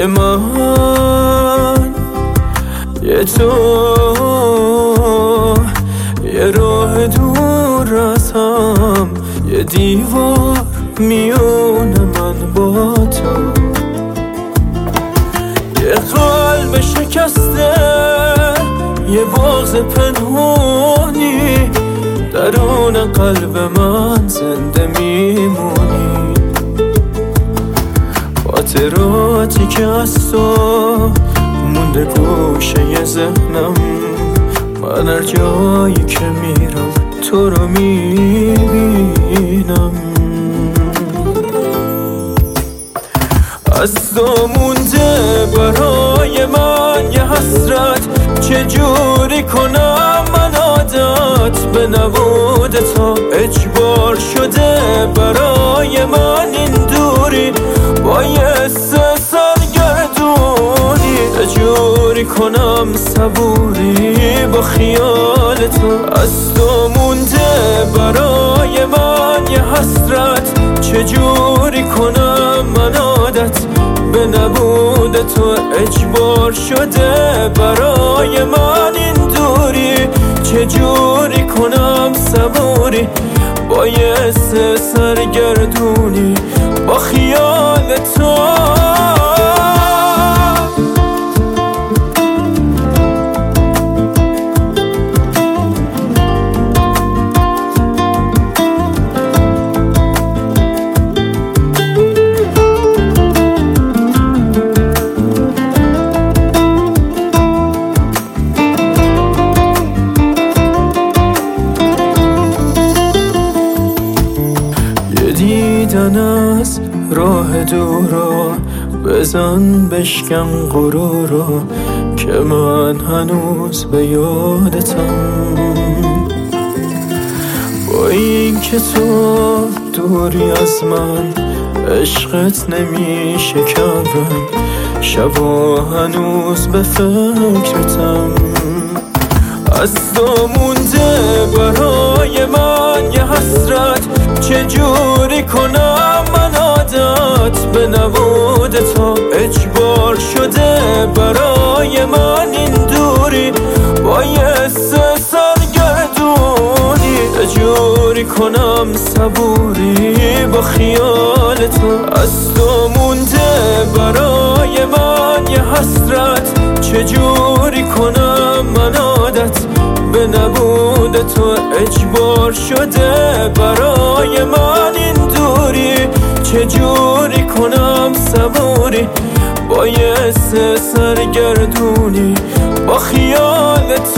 که من یه تو یه راه دور از هم، یه دیوار میونه من با تو، یه قلب شکسته، یه بغض پنهانی، درون قلب من زنده میمونی. خاطراتی که از تو مونده گوشه ذهنم، من هر جایی که میرم تو رو میبینم. از تو مونده برای من یه حسرت، چجوری کنم من عادت به نبود تو، اجبار شده برای من این دوری، بایست سرگردونی، چجوری کنم صبوری با خیال تو. از تو مونده برای من یه حسرت، چجوری کنم من عادت به نبود تو، اجبار شده برای من این دوری، چجوری کنم صبوری بایست سرگردونی با خیال تو. دیدن از راه دورا، بزن بشکن غرورا که من هنوز به یادتم. با این که تو دوری از من، عشقت نمیشه کمرم، شبا هنوز به فکرتم. از تو مونده برای من یه حسرت، چجوری کنم من عادت به نبود تو، اجبار شده برای من این دوری، بایست سرگردونی، چجوری کنم صبوری با خیال تو. از تو مونده برای من یه حسرت، چجوری کنم من عادت به نبود تو، اجبار شده برای من این دوری، چجوری کنم صبوری بایست سرگردونی با خیال تو.